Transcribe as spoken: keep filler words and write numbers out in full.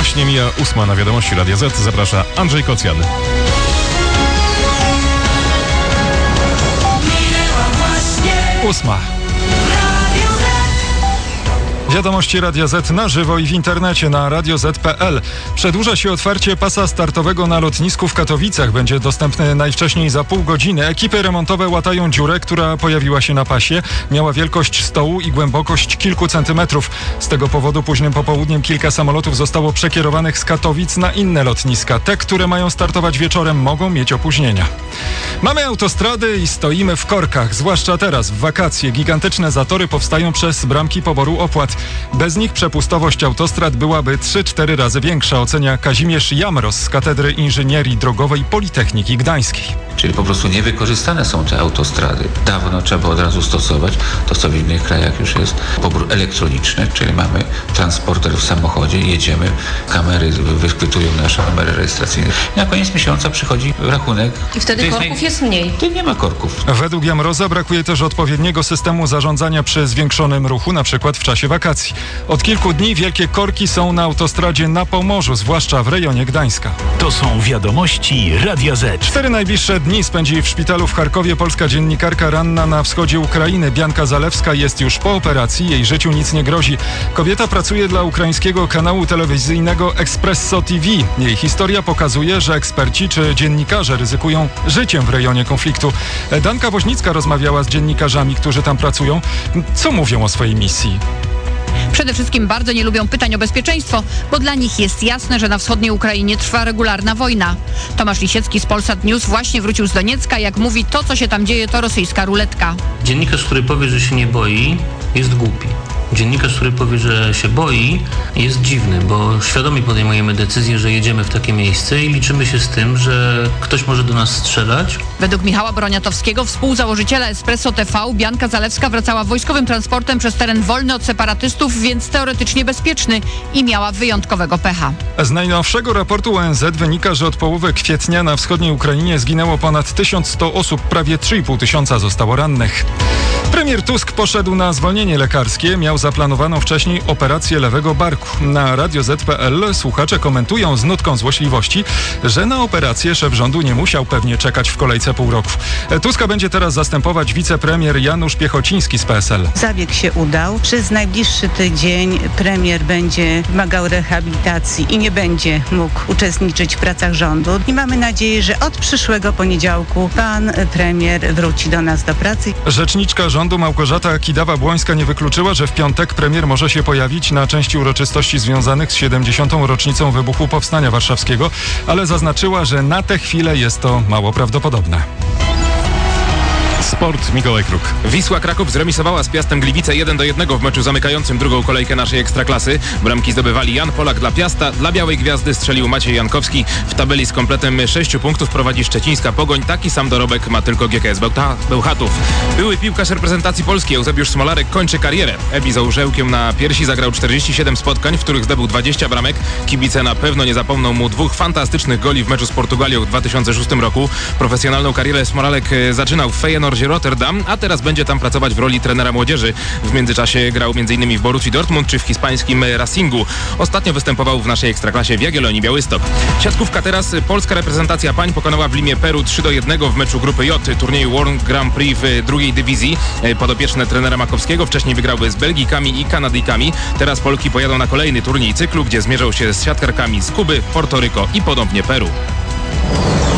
Właśnie mija ósma na Wiadomości Radia Z. Zaprasza Andrzej Kocjan. Ósma. Wiadomości Radia Z na żywo i w internecie na radio zet kropka pe el. Przedłuża się otwarcie pasa startowego na lotnisku w Katowicach. Będzie dostępny najwcześniej za pół godziny. Ekipy remontowe łatają dziurę, która pojawiła się na pasie. Miała wielkość stołu i głębokość kilku centymetrów. Z tego powodu późnym popołudniem kilka samolotów zostało przekierowanych z Katowic na inne lotniska. Te, które mają startować wieczorem, mogą mieć opóźnienia. Mamy autostrady i stoimy w korkach. Zwłaszcza teraz, w wakacje. Gigantyczne zatory powstają przez bramki poboru opłat. Bez nich przepustowość autostrad byłaby trzy cztery razy większa, ocenia Kazimierz Jamros z Katedry Inżynierii Drogowej Politechniki Gdańskiej. Czyli po prostu niewykorzystane są te autostrady. Dawno trzeba od razu stosować to, co w innych krajach już jest pobór elektroniczny, czyli mamy transporter w samochodzie, jedziemy, kamery wychwytują nasze numery rejestracyjne. I na koniec miesiąca przychodzi rachunek. I wtedy jest korków naj... jest mniej. Tu nie ma korków. Według Jamroza brakuje też odpowiedniego systemu zarządzania przy zwiększonym ruchu, na przykład w czasie wakacji. Od kilku dni wielkie korki są na autostradzie na Pomorzu, zwłaszcza w rejonie Gdańska. To są Wiadomości Radia Z. Cztery najbliższe dni spędzi w szpitalu w Charkowie polska dziennikarka ranna na wschodzie Ukrainy. Bianka Zalewska jest już po operacji, jej życiu nic nie grozi. Kobieta pracuje dla ukraińskiego kanału telewizyjnego Espresso T V. Jej historia pokazuje, że eksperci czy dziennikarze ryzykują życiem w rejonie konfliktu. Danka Woźnicka rozmawiała z dziennikarzami, którzy tam pracują. Co mówią o swojej misji? Przede wszystkim bardzo nie lubią pytań o bezpieczeństwo, bo dla nich jest jasne, że na wschodniej Ukrainie trwa regularna wojna. Tomasz Lisiecki z Polsat News właśnie wrócił z Doniecka. Jak mówi, to co się tam dzieje, to rosyjska ruletka. Dziennikarz, który powie, że się nie boi, jest głupi. Dziennikarz, który powie, że się boi, jest dziwny, bo świadomie podejmujemy decyzję, że jedziemy w takie miejsce i liczymy się z tym, że ktoś może do nas strzelać. Według Michała Broniatowskiego, współzałożyciela Espresso T V, Bianka Zalewska wracała wojskowym transportem przez teren wolny od separatystów, więc teoretycznie bezpieczny i miała wyjątkowego pecha. Z najnowszego raportu O N Z wynika, że od połowy kwietnia na wschodniej Ukrainie zginęło ponad tysiąc sto osób, prawie trzy i pół tysiąca zostało rannych. Premier Tusk poszedł na zwolnienie lekarskie, miał zaplanowaną wcześniej operację lewego barku. Na radio zet kropka pe el słuchacze komentują z nutką złośliwości, że na operację szef rządu nie musiał pewnie czekać w kolejce pół roku. Tuska będzie teraz zastępować wicepremier Janusz Piechociński z P S L. Zabieg się udał. Przez najbliższy tydzień premier będzie wymagał rehabilitacji i nie będzie mógł uczestniczyć w pracach rządu. I mamy nadzieję, że od przyszłego poniedziałku pan premier wróci do nas do pracy. Rzeczniczka rządu Małgorzata Kidawa-Błońska nie wykluczyła, że w piątek premier może się pojawić na części uroczystości związanych z siedemdziesiątą rocznicą wybuchu Powstania Warszawskiego, ale zaznaczyła, że na tę chwilę jest to mało prawdopodobne. Sport, Mikołaj Kruk. Wisła Kraków zremisowała z Piastem Gliwice jeden do jednego w meczu zamykającym drugą kolejkę naszej Ekstraklasy. Bramki zdobywali Jan Polak dla Piasta, dla Białej Gwiazdy strzelił Maciej Jankowski. W tabeli z kompletem sześciu punktów prowadzi szczecińska Pogoń. Taki sam dorobek ma tylko G K S Bełta- Bełchatów. Były piłkarz reprezentacji Polski Eusebiusz Smolarek kończy karierę. Ebi z orzełkiem na piersi zagrał czterdzieści siedem spotkań, w których zdobył dwadzieścia bramek. Kibice na pewno nie zapomną mu dwóch fantastycznych goli w meczu z Portugalią w dwa tysiące szóstym roku. Profesjonalną karierę Smolarek zaczynał w Feyenoordzie Rotterdam, a teraz będzie tam pracować w roli trenera młodzieży. W międzyczasie grał m.in. w Borussii Dortmund czy w hiszpańskim Racingu. Ostatnio występował w naszej Ekstraklasie w Jagiellonii Białystok. Siatkówka teraz. Polska reprezentacja pań pokonała w Limie Peru trzy do jednego w meczu grupy J turnieju World Grand Prix w drugiej dywizji. Podopieczne trenera Makowskiego wcześniej wygrały z Belgikami i Kanadyjkami. Teraz Polki pojadą na kolejny turniej cyklu, gdzie zmierzą się z siatkarkami z Kuby, Portoryko i podobnie Peru.